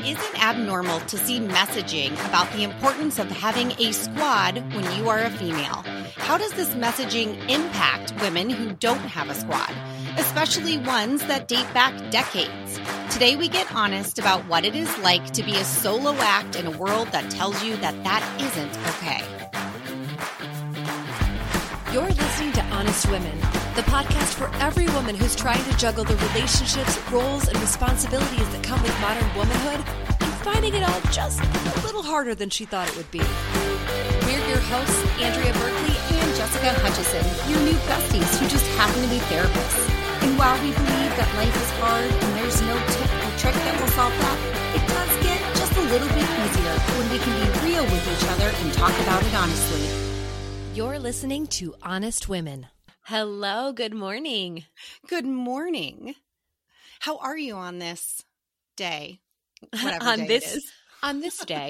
isn't abnormal to see messaging about the importance of having a squad when you are a female. How does this messaging impact women who don't have a squad, especially ones that date back decades? Today we get honest about what it is like to be a solo act in a world that tells you that that isn't okay. You're listening to Honest Women, the podcast for every woman who's trying to juggle the relationships, roles, and responsibilities that come with modern womanhood and finding it all just a little harder than she thought it would be. We're your hosts, Andrea Berkeley And Jessica Hutchison, your new besties who just happen to be therapists. And while we believe that life is hard and there's no tip or trick that will solve that, it does get just a little bit easier when we can be real with each other and talk about it honestly. You're listening to Honest Women. Hello, good morning. Good morning. How are you on this day? Whatever day it is. On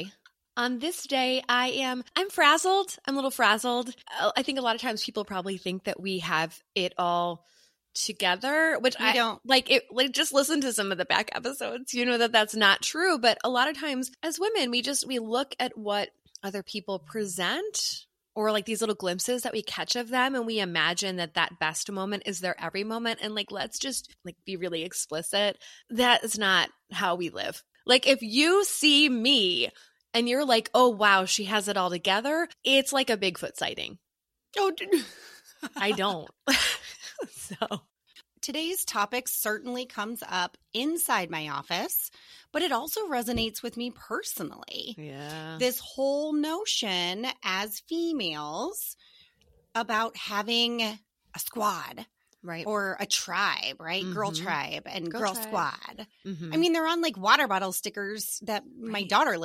this day, I'm frazzled. I'm a little frazzled. I think a lot of times people probably think that we have it all together, which I don't. Just listen to some of the back episodes. You know that that's not true. But a lot of times as women, we look at what other people present, or like these little glimpses that we catch of them, and we imagine that that best moment is their every moment. And like, let's just be really explicit. That is not how we live. Like, if you see me and you're like, oh, wow, she has it all together, it's like a Bigfoot sighting. Oh, I don't. So today's topic certainly comes up inside my office, but it also resonates with me personally. Yeah. This whole notion as females about having a squad. Right. Or a tribe, right? Mm-hmm. Girl tribe and girl tribe. squad. Mm-hmm. I mean, they're on like water bottle stickers that my daughter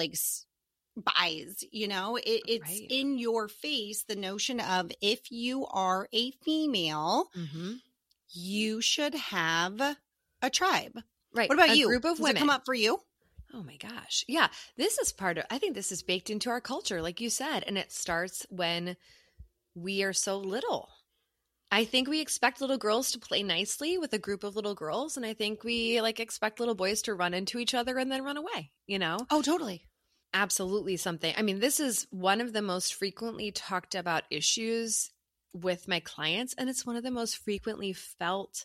buys, you know? It's Right. in your face, the notion of if you are a female, Mm-hmm. you should have a tribe. Right. What about a you? Group of Does women. it come up for you? Oh my gosh. Yeah. This is I think this is baked into our culture, like you said, and it starts when we are so little. I think we expect little girls to play nicely with a group of little girls, and I think we expect little boys to run into each other and then run away, you know? Oh, totally. Absolutely something. I mean, this is one of the most frequently talked about issues with my clients, and it's one of the most frequently felt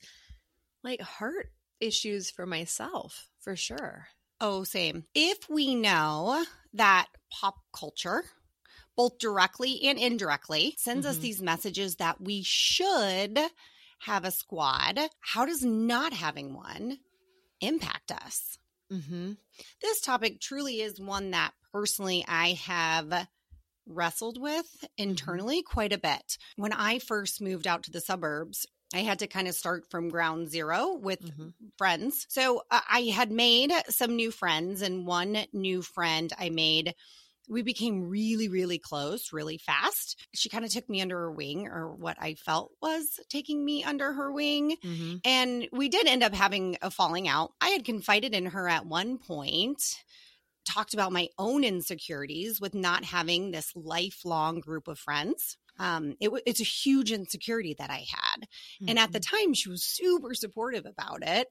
heart issues for myself, for sure. Oh, same. If we know that pop culture, both directly and indirectly, sends us these messages that we should have a squad, how does not having one impact us? Mm-hmm. This topic truly is one that personally I have wrestled with internally quite a bit. When I first moved out to the suburbs, I had to kind of start from ground zero with friends. So I had made some new friends, and one new friend I made, we became really, really close really fast. She kind of took me under her wing, or what I felt was taking me under her wing. Mm-hmm. And we did end up having a falling out. I had confided in her at one point, talked about my own insecurities with not having this lifelong group of friends. It's a huge insecurity that I had. Mm-hmm. And at the time, she was super supportive about it.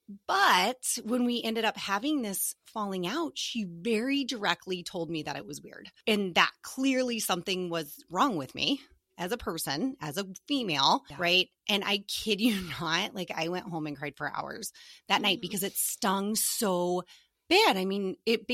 But when we ended up having this falling out, she very directly told me that it was weird and that clearly something was wrong with me as a person, as a female, right? And I kid you not, I went home and cried for hours that night because it stung so bad. I mean,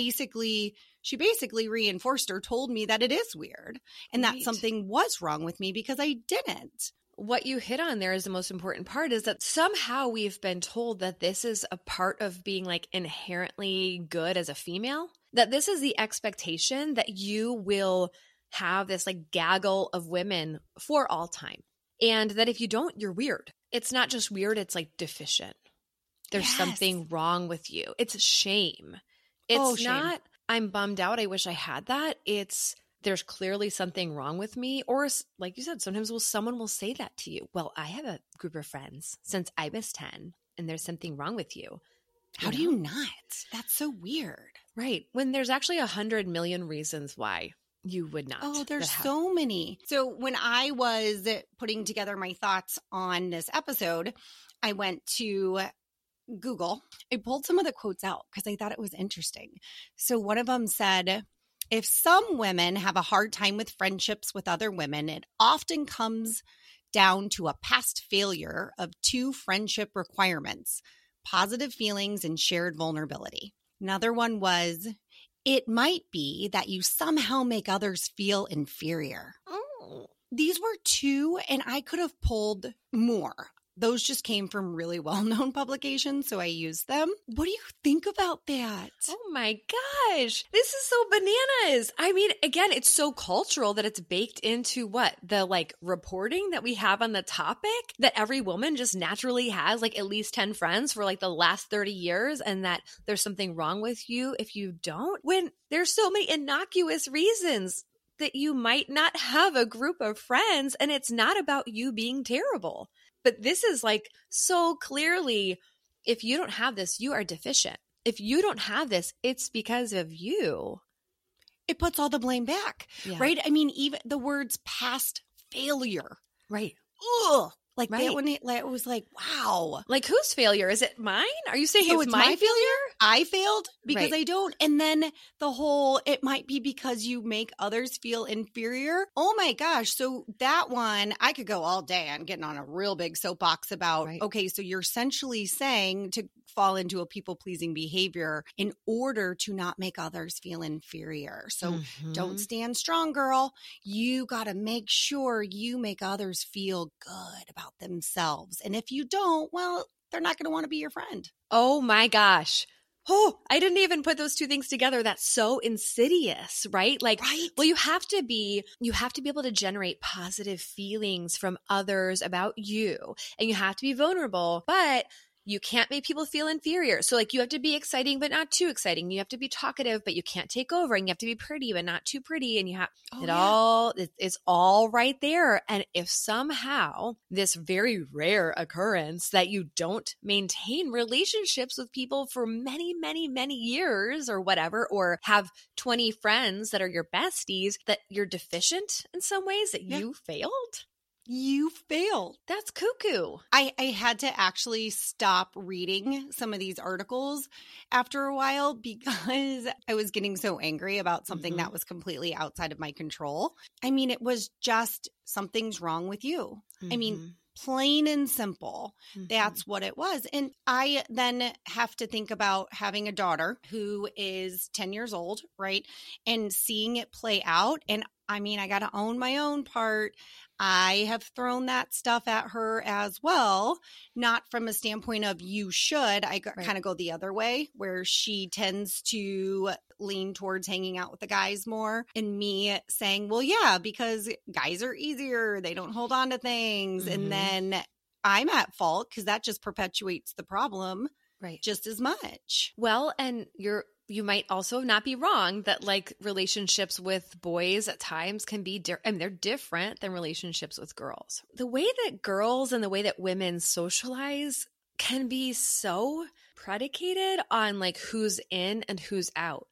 she basically reinforced or told me that it is weird and that something was wrong with me because I didn't. What you hit on there is the most important part, is that somehow we've been told that this is a part of being inherently good as a female, that this is the expectation that you will have this gaggle of women for all time. And that if you don't, you're weird. It's not just weird, it's deficient. There's something wrong with you. It's shame. It's not, I'm bummed out, I wish I had that. It's, there's clearly something wrong with me. Or like you said, sometimes someone will say that to you. Well, I have a group of friends since I was 10 and there's something wrong with you. How do you not? That's so weird. Right. When there's actually 100 million reasons why you would not. Oh, there's so many. So when I was putting together my thoughts on this episode, I went to Google, I pulled some of the quotes out because I thought it was interesting. So one of them said, if some women have a hard time with friendships with other women, it often comes down to a past failure of two friendship requirements: positive feelings and shared vulnerability. Another one was, it might be that you somehow make others feel inferior. Oh. These were two, and I could have pulled more. Those just came from really well-known publications, so I used them. What do you think about that? Oh my gosh. This is so bananas. I mean, again, it's so cultural that it's baked into what? The like reporting that we have on the topic, that every woman just naturally has like at least 10 friends for like the last 30 years, and that there's something wrong with you if you don't, when there's so many innocuous reasons that you might not have a group of friends, and it's not about you being terrible. But this is like so clearly, if you don't have this, you are deficient. If you don't have this, it's because of you. It puts all the blame back, right? I mean, even the words past failure. Right. Ugh. Like right. that when it was like, wow. Like whose failure? Is it mine? Are you saying So it's my failure? I failed because Right. I don't. And then the whole, it might be because you make others feel inferior. Oh my gosh. So that one, I could go all day on getting on a real big soapbox about, Right. okay, so you're essentially saying to fall into a people-pleasing behavior in order to not make others feel inferior. So don't stand strong, girl. You got to make sure you make others feel good about themselves. And if you don't, well, they're not going to want to be your friend. Oh my gosh. Oh, I didn't even put those two things together. That's so insidious, right? Like, right. Well, you have to be able to generate positive feelings from others about you, and you have to be vulnerable, but you can't make people feel inferior. So like you have to be exciting, but not too exciting. You have to be talkative, but you can't take over, and you have to be pretty, but not too pretty. And you have it's all right there. And if somehow this very rare occurrence that you don't maintain relationships with people for many, many, many years or whatever, or have 20 friends that are your besties, that you're deficient in some ways, that you failed. You failed. That's cuckoo. I had to actually stop reading some of these articles after a while because I was getting so angry about something that was completely outside of my control. I mean, it was just something's wrong with you. I mean, plain and simple. That's what it was. And I then have to think about having a daughter who is 10 years old, right? And seeing it play out. And I mean, I got to own my own part. I have thrown that stuff at her as well, not from a standpoint of you should. I kind of go the other way, where she tends to lean towards hanging out with the guys more, and me saying, well, yeah, because guys are easier. They don't hold on to things. And then I'm at fault because that just perpetuates the problem just as much. Well, and you might also not be wrong that like relationships with boys at times can be they're different than relationships with girls. The way that girls and the way that women socialize can be so predicated on like who's in and who's out.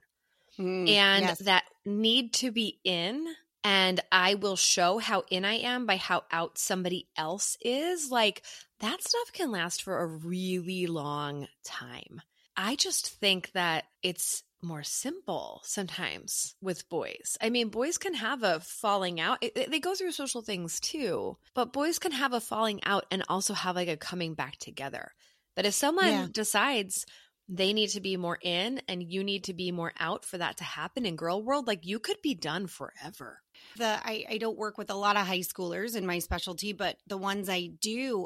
And that need to be in, and I will show how in I am by how out somebody else is. Like that stuff can last for a really long time. I just think that it's more simple sometimes with boys. I mean, boys can have a falling out. They go through social things too, but boys can have a falling out and also have like a coming back together. But if someone decides they need to be more in and you need to be more out for that to happen in girl world, like you could be done forever. I don't work with a lot of high schoolers in my specialty, but the ones I do,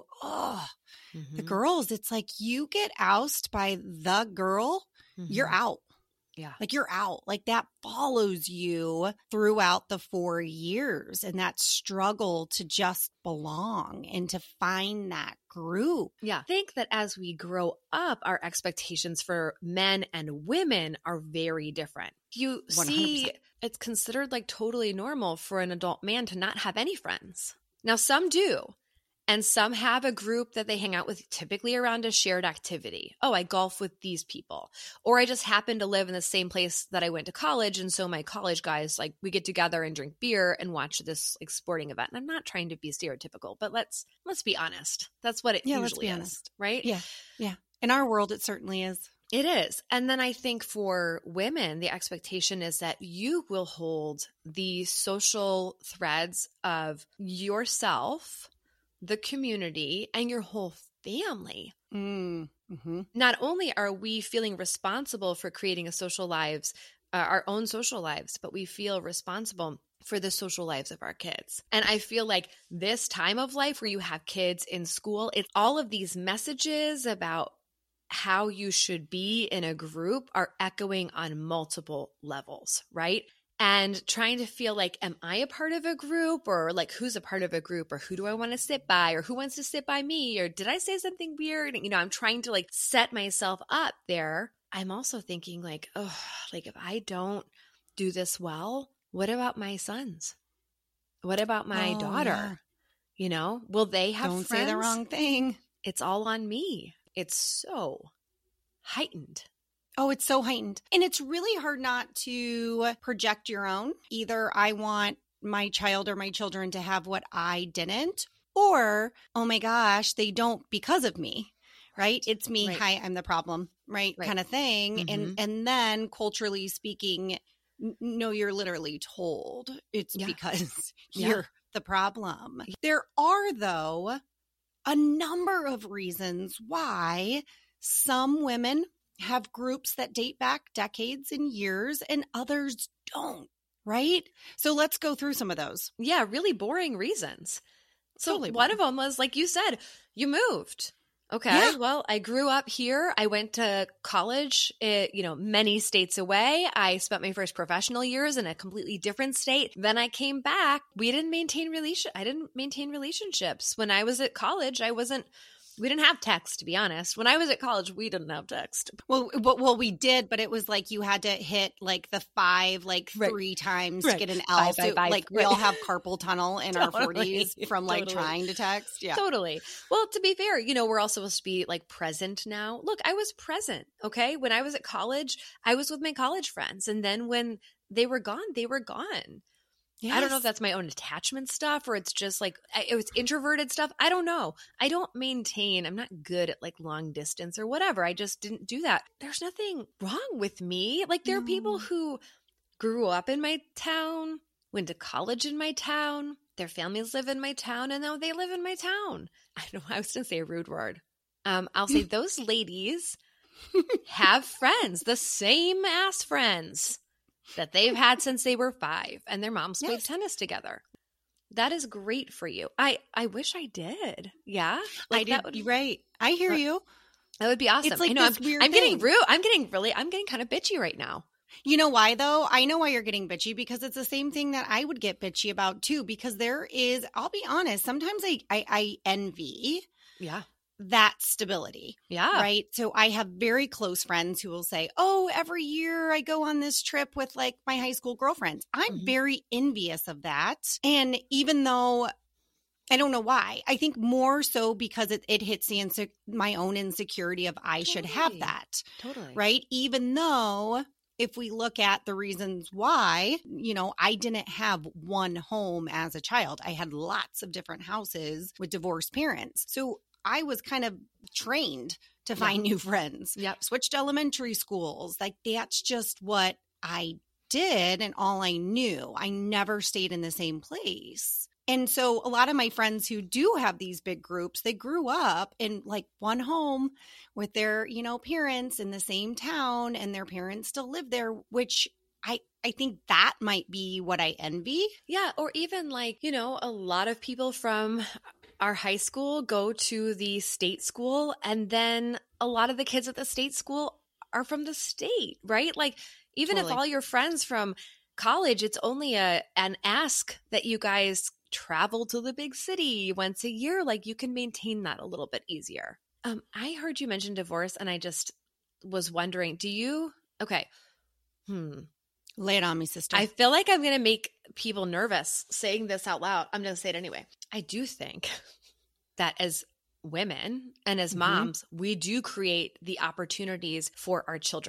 the girls, it's like you get ousted by the girl, you're out. Yeah. Like you're out. Like that follows you throughout the 4 years, and that struggle to just belong and to find that group. Yeah. I think that as we grow up, our expectations for men and women are very different. You 100%. see, it's considered like totally normal for an adult man to not have any friends. Now, some do. And some have a group that they hang out with, typically around a shared activity. Oh, I golf with these people. Or I just happen to live in the same place that I went to college. And so my college guys, like we get together and drink beer and watch this like sporting event. And I'm not trying to be stereotypical, but let's be honest. That's what it usually is, right? Yeah. Yeah. In our world, it certainly is. It is. And then I think for women, the expectation is that you will hold the social threads of yourself, the community, and your whole family. Mm-hmm. Not only are we feeling responsible for creating our own social lives, but we feel responsible for the social lives of our kids. And I feel like this time of life where you have kids in school, it's all of these messages about how you should be in a group are echoing on multiple levels, right? And trying to feel like, am I a part of a group, or like who's a part of a group, or who do I want to sit by, or who wants to sit by me, or did I say something weird? You know, I'm trying to like set myself up there. I'm also thinking like, oh, like if I don't do this well, what about my sons? What about my daughter? Yeah. You know, will they have Don't friends? say the wrong thing. It's all on me. It's so heightened. Oh, it's so heightened. And it's really hard not to project your own. Either I want my child or my children to have what I didn't, or, oh my gosh, they don't because of me, right? It's me. Right. Hi, I'm the problem, right? Kind of thing. Mm-hmm. And then culturally speaking, no, you're literally told it's because you're the problem. There are, though, a number of reasons why some women have groups that date back decades and years and others don't, right? So let's go through some of those. Yeah, really boring reasons. So Totally one boring. of them was, like you said, you moved. Okay, Yeah. well, I grew up here. I went to college, many states away. I spent my first professional years in a completely different state. Then I came back. I didn't maintain relationships. When I was at college, we didn't have text, to be honest. When I was at college, we didn't have text. Well, we did, but it was like you had to hit like the 5, like 3 times to get an L. So like we all have carpal tunnel in our 40s from like trying to text. Yeah, totally. Well, to be fair, we're all supposed to be like present now. Look, I was present. Okay. When I was at college, I was with my college friends. And then when they were gone, they were gone. Yes. I don't know if that's my own attachment stuff or it's just like it was introverted stuff. I don't know. I'm not good at like long distance or whatever. I just didn't do that. There's nothing wrong with me. Like there are people who grew up in my town, went to college in my town, their families live in my town, and now they live in my town. I was going to say a rude word. I'll say those ladies have friends, the same ass friends that they've had since they were 5 and their moms played tennis together. That is great for you. I wish I did. Yeah. Like I did. Right. I hear you. That would be awesome. It's like this weird thing. Getting rude. I'm getting kind of bitchy right now. You know why though? I know why you're getting bitchy because it's the same thing that I would get bitchy about too, because there is, I'll be honest, sometimes I envy. Yeah. That stability. Yeah. Right. So I have very close friends who will say, oh, every year I go on this trip with like my high school girlfriends. I'm very envious of that. And even though I don't know why, I think more so because it hits my own insecurity of I should have that. Totally. Right. Even though if we look at the reasons why, I didn't have one home as a child. I had lots of different houses with divorced parents. So I was kind of trained to find new friends. Yep. Switched elementary schools. Like that's just what I did and all I knew. I never stayed in the same place. And so a lot of my friends who do have these big groups, they grew up in like one home with their, parents in the same town and their parents still live there, which I think that might be what I envy. Yeah. Or even like, a lot of people from our high school go to the state school, and then a lot of the kids at the state school are from the state, right? Like even if all your friends from college, it's only an ask that you guys travel to the big city once a year, like you can maintain that a little bit easier. I heard you mention divorce and I just was wondering, okay. Lay it on me, sister. I feel like I'm going to make people nervous saying this out loud. I'm going to say it anyway. I do think that as women and as moms, we do create the opportunities for our children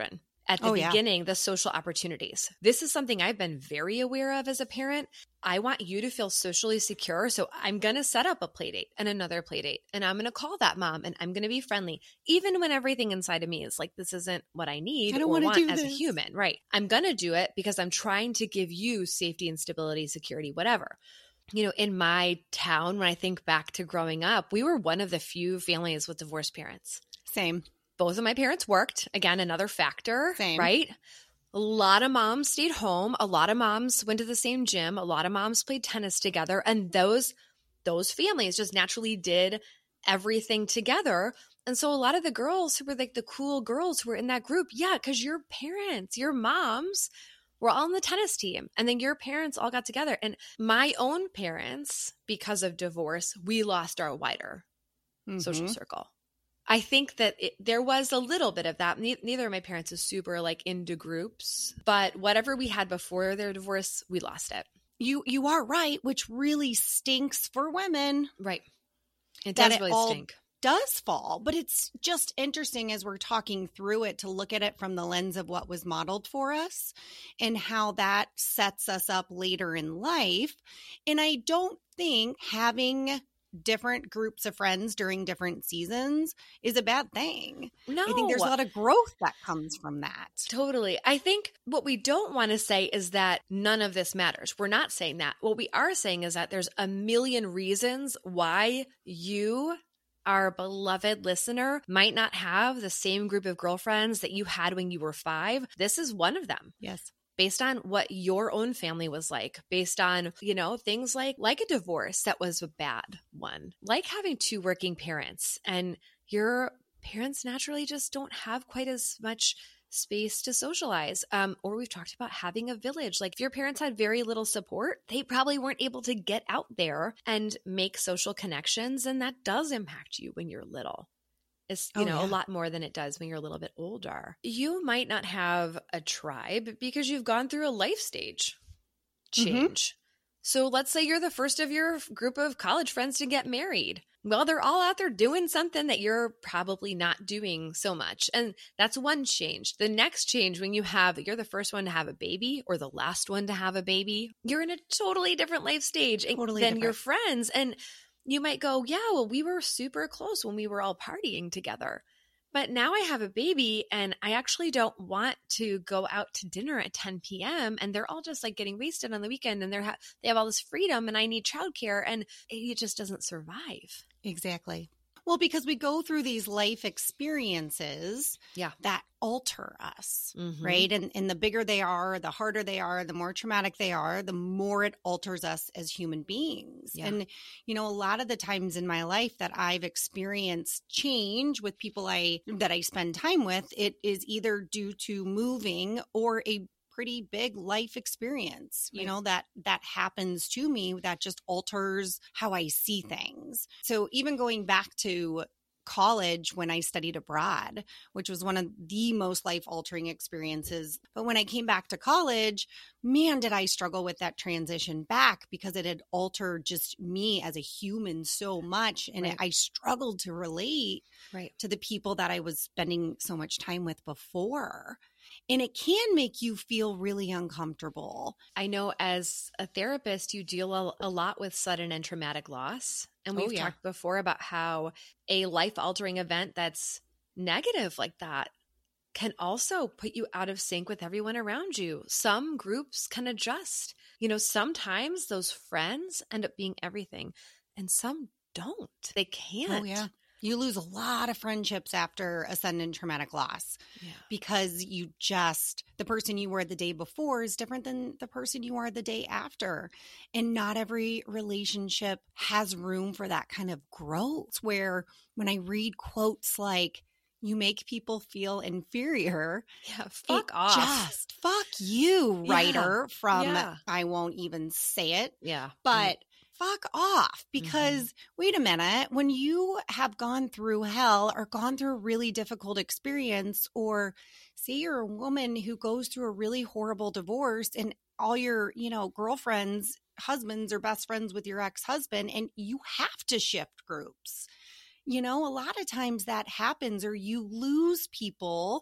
at the Oh, yeah. beginning, the social opportunities. This is something I've been very aware of as a parent. I want you to feel socially secure. So I'm going to set up a play date and another play date. And I'm going to call that mom and I'm going to be friendly, even when everything inside of me is like, this isn't what I need I don't or want want as a this. human. Right. I'm going to do it because I'm trying to give you safety and stability, security, whatever. You know, in my town, when I think back to growing up, we were one of the few families with divorced parents. Same. Both of my parents worked. Again, another factor, Same. right? A lot of moms stayed home. A lot of moms went to the same gym. A lot of moms played tennis together. And those families just naturally did everything together. And so a lot of the girls who were like the cool girls who were in that group, yeah, because your parents, your moms were all on the tennis team. And then your parents all got together. And my own parents, because of divorce, we lost our wider social circle. I think that there was a little bit of that. Neither of my parents is super like into groups, but whatever we had before their divorce, we lost it. You are right, which really stinks for women. Right. It That does really stink. Does fall, but it's just interesting as we're talking through it to look at it from the lens of what was modeled for us and how that sets us up later in life. And I don't think having different groups of friends during different seasons is a bad thing. No. I think there's a lot of growth that comes from that. Totally. I think what we don't want to say is that none of this matters. We're not saying that. What we are saying is that there's a million reasons why you, our beloved listener, might not have the same group of girlfriends that you had when you were 5. This is one of them. Yes. Based on what your own family was like, based on, you know, things like a divorce that was a bad one, like having 2 working parents, and your parents naturally just don't have quite as much space to socialize. Or we've talked about having a village. Like if your parents had very little support, they probably weren't able to get out there and make social connections. And that does impact you when you're little. It's, a lot more than it does when you're a little bit older. You might not have a tribe because you've gone through a life stage change. So let's say you're the first of your group of college friends to get married. Well, they're all out there doing something that you're probably not doing so much. And that's one change. The next change, when you're the first one to have a baby or the last one to have a baby, you're in a totally different life stage than your friends. And you might go, yeah, well, we were super close when we were all partying together. But now I have a baby and I actually don't want to go out to dinner at 10 p.m. and they're all just like getting wasted on the weekend and they have all this freedom and I need childcare and it just doesn't survive. Exactly. Well, because we go through these life experiences that alter us, right? And the bigger they are, the harder they are, the more traumatic they are, the more it alters us as human beings. Yeah. And, a lot of the times in my life that I've experienced change with people that I spend time with, it is either due to moving or a pretty big life experience, that happens to me that just alters how I see things. So even going back to college when I studied abroad, which was one of the most life-altering experiences. But when I came back to college, man, did I struggle with that transition back because it had altered just me as a human so much. And I struggled to relate to the people that I was spending so much time with before. And it can make you feel really uncomfortable. I know as a therapist, you deal a lot with sudden and traumatic loss. And we've talked before about how a life-altering event that's negative like that can also put you out of sync with everyone around you. Some groups can adjust. Sometimes those friends end up being everything, and some don't. They can't. Oh, yeah. You lose a lot of friendships after a sudden and traumatic loss because the person you were the day before is different than the person you are the day after. And not every relationship has room for that kind of growth, where when I read quotes like, you make people feel inferior. Yeah, fuck off. Just fuck you, writer from I won't even say it. Yeah. But fuck off, because wait a minute, when you have gone through hell or gone through a really difficult experience, or say you're a woman who goes through a really horrible divorce and all your, girlfriends, husbands are best friends with your ex-husband and you have to shift groups. A lot of times that happens, or you lose people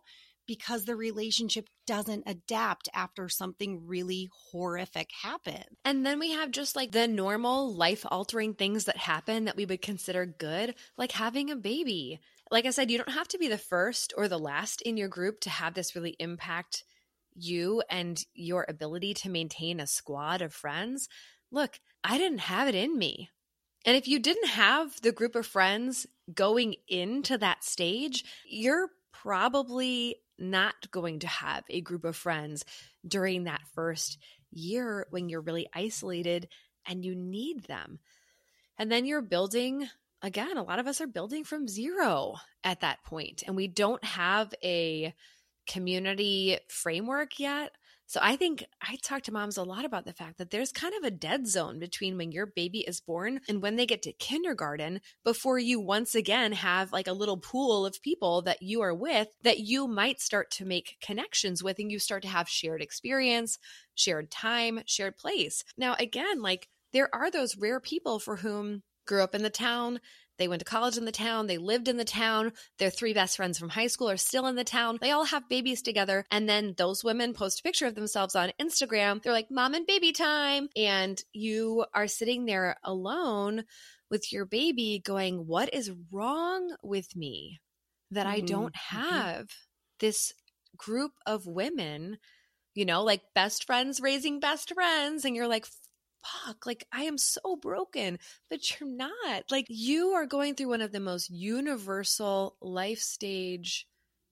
because the relationship doesn't adapt after something really horrific happens. And then we have just like the normal life-altering things that happen that we would consider good, like having a baby. Like I said, you don't have to be the first or the last in your group to have this really impact you and your ability to maintain a squad of friends. Look, I didn't have it in me. And if you didn't have the group of friends going into that stage, you're probably not going to have a group of friends during that first year when you're really isolated and you need them. And then you're building, again, a lot of us are building from zero at that point, and we don't have a community framework yet. So I think I talk to moms a lot about the fact that there's kind of a dead zone between when your baby is born and when they get to kindergarten before you once again have like a little pool of people that you are with that you might start to make connections with, and you start to have shared experience, shared time, shared place. Now, again, like there are those rare people for whom grew up in the town, they went to college in the town, they lived in the town, their 3 best friends from high school are still in the town, they all have babies together, and then those women post a picture of themselves on Instagram. They're like, mom and baby time, and you are sitting there alone with your baby going, what is wrong with me that I don't have this group of women, you know, like best friends raising best friends, and you're like, fuck, like I am so broken, but you're not. Like you are going through one of the most universal life stage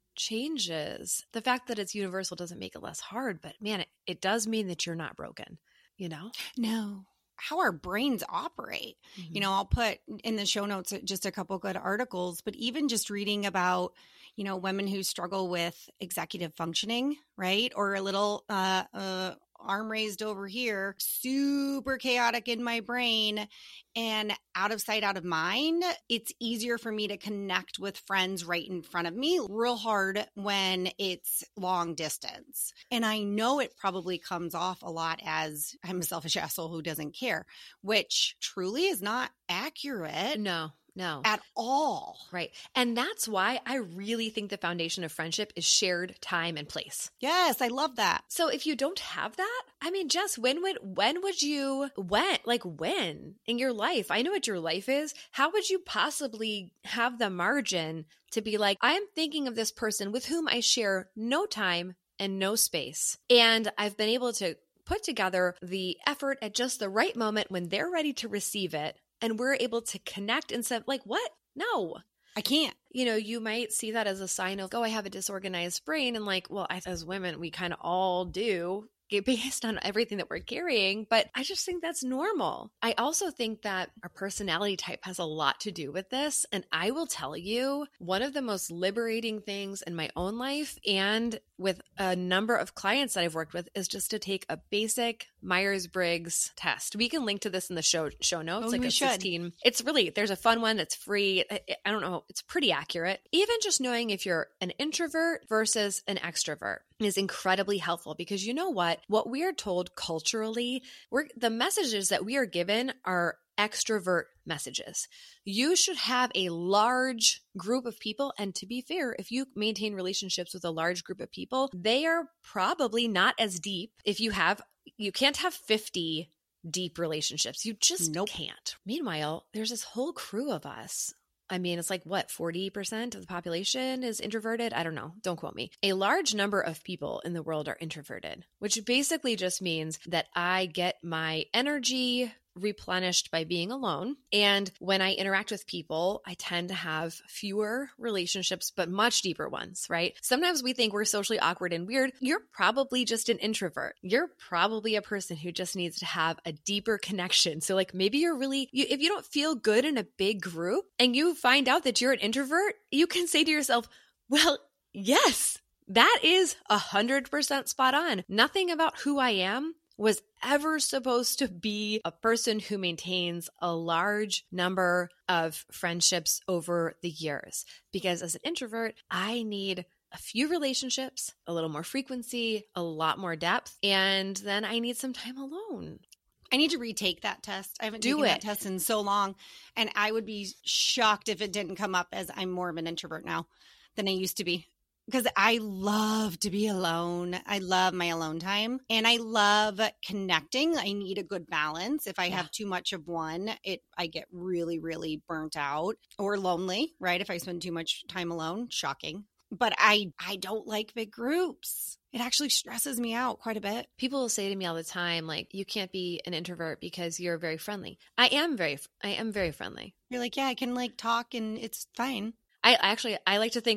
changes. The fact that it's universal doesn't make it less hard, but man, it does mean that you're not broken, you know? No. How our brains operate. You know, I'll put in the show notes just a couple good articles, but even just reading about, you know, women who struggle with executive functioning, right? Or a little arm raised over here, super chaotic in my brain and out of sight, out of mind. It's easier for me to connect with friends right in front of me, real hard when it's long distance. And I know it probably comes off a lot as I'm a selfish asshole who doesn't care, which truly is not accurate. No. At all. Right. And that's why I really think the foundation of friendship is shared time and place. Yes, I love that. So if you don't have that, I mean, Jess, when in your life? I know what your life is. How would you possibly have the margin to be like, I am thinking of this person with whom I share no time and no space. And I've been able to put together the effort at just the right moment when they're ready to receive it. And we're able to connect and say, like, what? No, I can't. You know, you might see that as a sign of, oh, I have a disorganized brain. And like, well, as women, we kind of all do, based on everything that we're carrying. But I just think that's normal. I also think that our personality type has a lot to do with this. And I will tell you, one of the most liberating things in my own life and with a number of clients that I've worked with is just to take a basic Myers-Briggs test. We can link to this in the show notes. Oh, we should. 16. It's really, there's a fun one that's free. I don't know. It's pretty accurate. Even just knowing if you're an introvert versus an extrovert is incredibly helpful because you know what? What we are told culturally, the messages that we are given are extrovert messages. You should have a large group of people. And to be fair, if you maintain relationships with a large group of people, they are probably not as deep. You can't have 50 deep relationships. You just can't. Meanwhile, there's this whole crew of us. I mean, it's like what, 40% of the population is introverted? I don't know. Don't quote me. A large number of people in the world are introverted, which basically just means that I get my energy replenished by being alone. And when I interact with people, I tend to have fewer relationships, but much deeper ones, right? Sometimes we think we're socially awkward and weird. You're probably just an introvert. You're probably a person who just needs to have a deeper connection. So like maybe if you don't feel good in a big group and you find out that you're an introvert, you can say to yourself, well, yes, that is 100% spot on. Nothing about who I am was ever supposed to be a person who maintains a large number of friendships over the years. Because as an introvert, I need a few relationships, a little more frequency, a lot more depth, and then I need some time alone. I need to retake that test. I haven't taken that test in so long, and I would be shocked if it didn't come up as I'm more of an introvert now than I used to be. because I love to be alone. I love my alone time and I love connecting. I need a good balance. If I have too much of one, I get really, really burnt out or lonely, right? If I spend too much time alone, shocking. But I don't like big groups. It actually stresses me out quite a bit. People will say to me all the time, like, you can't be an introvert because you're very friendly. I am very friendly. You're like, yeah, I can like talk and it's fine. I like to think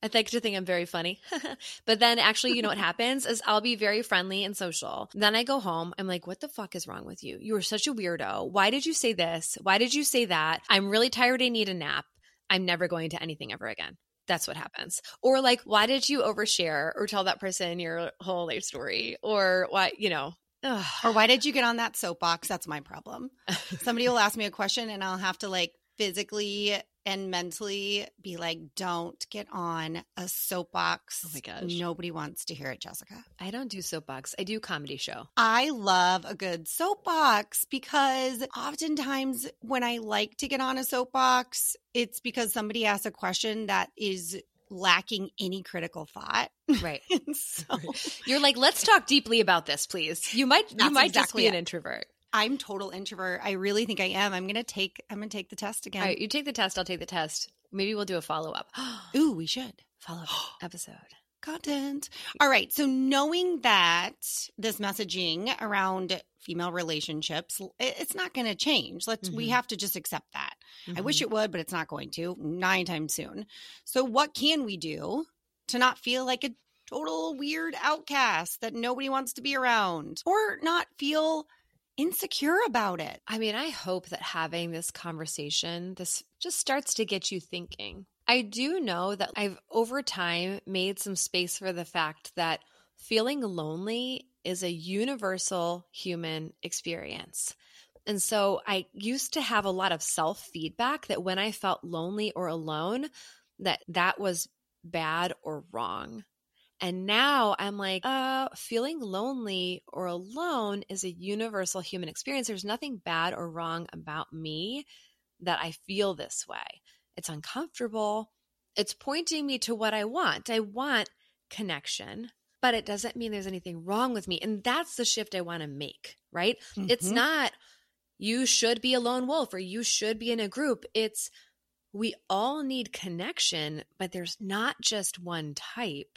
I'm very funny. But then actually, you know what happens is I'll be very friendly and social. Then I go home. I'm like, what the fuck is wrong with you? You are such a weirdo. Why did you say this? Why did you say that? I'm really tired. I need a nap. I'm never going to anything ever again. That's what happens. Or like, why did you overshare or tell that person your whole life story? Or why, you know. Ugh. Or why did you get on that soapbox? That's my problem. Somebody will ask me a question and I'll have to like physically and mentally be like, don't get on a soapbox. Oh my gosh. Nobody wants to hear it, Jessica. I don't do soapbox. I do comedy show. I love a good soapbox because oftentimes when I like to get on a soapbox, it's because somebody asks a question that is lacking any critical thought. Right. So, right. You're like, let's talk deeply about this, please. You might just be an introvert. I'm total introvert. I really think I am. I'm gonna take the test again. All right, you take the test. I'll take the test. Maybe we'll do a follow-up. Ooh, we should. Follow-up episode. Content. All right. So knowing that this messaging around female relationships, it's not going to change. We have to just accept that. I wish it would, but it's not going to anytime soon. So what can we do to not feel like a total weird outcast that nobody wants to be around or not feel insecure about it? I mean, I hope that having this conversation, this just starts to get you thinking. I do know that I've over time made some space for the fact that feeling lonely is a universal human experience. And so I used to have a lot of self-feedback that when I felt lonely or alone, that was bad or wrong. And now I'm like, feeling lonely or alone is a universal human experience. There's nothing bad or wrong about me that I feel this way. It's uncomfortable. It's pointing me to what I want. I want connection, but it doesn't mean there's anything wrong with me. And that's the shift I want to make, right? Mm-hmm. It's not you should be a lone wolf or you should be in a group. It's we all need connection, but there's not just one type.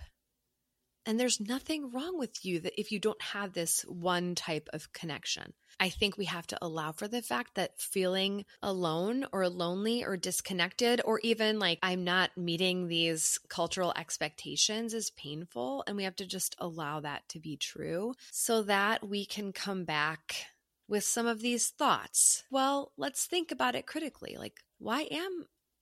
And there's nothing wrong with you that if you don't have this one type of connection. I think we have to allow for the fact that feeling alone or lonely or disconnected or even like I'm not meeting these cultural expectations is painful. And we have to just allow that to be true so that we can come back with some of these thoughts. Well, let's think about it critically. Like, why am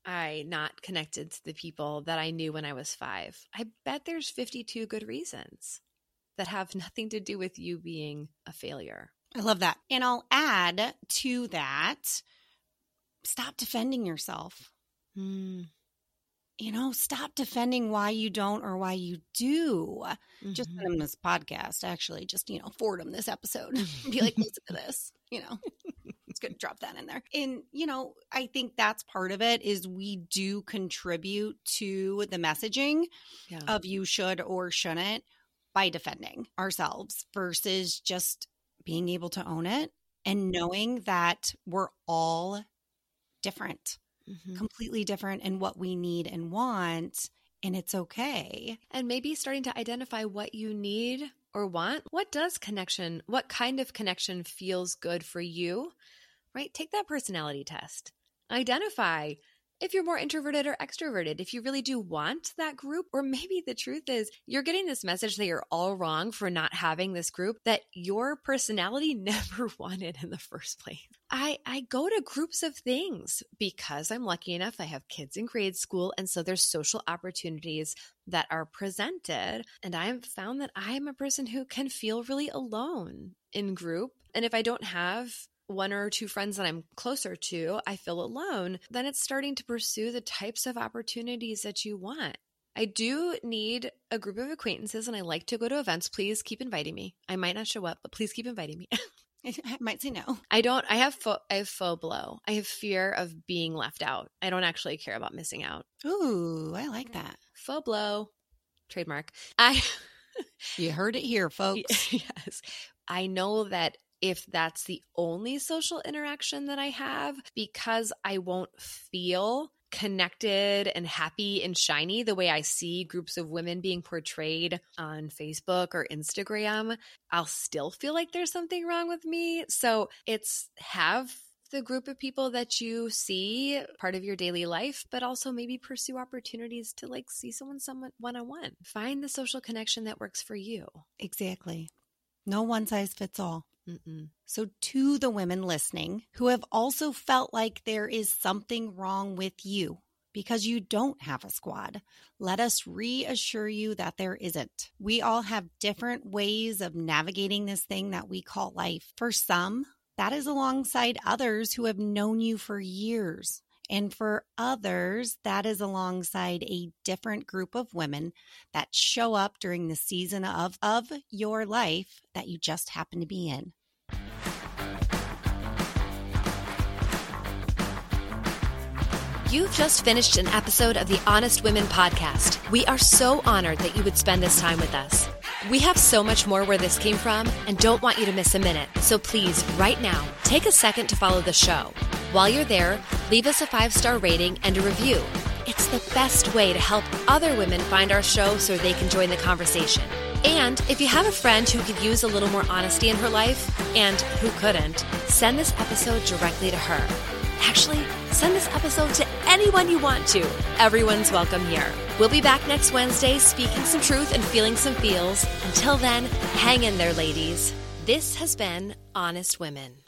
I not connected to the people that I knew when I was 5? I bet there's 52 good reasons that have nothing to do with you being a failure. I love that. And I'll add to that, stop defending yourself. You know, stop defending why you don't or why you do. Just send them this podcast, actually. Just, forward them this episode. Be like, listen to this, It's good to drop that in there. And, I think that's part of it is we do contribute to the messaging of you should or shouldn't by defending ourselves versus just being able to own it and knowing that we're all different, completely different in what we need and want, and it's okay. And maybe starting to identify what you need or want. What kind of connection feels good for you, right? Take that personality test. Identify if you're more introverted or extroverted, if you really do want that group, or maybe the truth is you're getting this message that you're all wrong for not having this group that your personality never wanted in the first place. I go to groups of things because I'm lucky enough I have kids in grade school, and so there's social opportunities that are presented, and I have found that I'm a person who can feel really alone in group, and if I don't have one or two friends that I'm closer to, I feel alone, then it's starting to pursue the types of opportunities that you want. I do need a group of acquaintances and I like to go to events. Please keep inviting me. I might not show up, but please keep inviting me. I might say no. I have faux blow. I have fear of being left out. I don't actually care about missing out. Ooh, I like that. Faux blow. trademark. You heard it here, folks. Yes. I know that if that's the only social interaction that I have, because I won't feel connected and happy and shiny the way I see groups of women being portrayed on Facebook or Instagram, I'll still feel like there's something wrong with me. So it's have the group of people that you see part of your daily life, but also maybe pursue opportunities to like see someone one-on-one. Find the social connection that works for you. Exactly. No one size fits all. Mm-mm. So to the women listening who have also felt like there is something wrong with you because you don't have a squad, let us reassure you that there isn't. We all have different ways of navigating this thing that we call life. For some, that is alongside others who have known you for years. And for others, that is alongside a different group of women that show up during the season of your life that you just happen to be in. You've just finished an episode of the Honest Women podcast. We are so honored that you would spend this time with us. We have so much more where this came from and don't want you to miss a minute. So please, right now, take a second to follow the show. While you're there, leave us a 5-star rating and a review. It's the best way to help other women find our show so they can join the conversation. And if you have a friend who could use a little more honesty in her life, and who couldn't, send this episode directly to her. Actually, send this episode to anyone you want to. Everyone's welcome here. We'll be back next Wednesday speaking some truth and feeling some feels. Until then, hang in there, ladies. This has been Honest Women.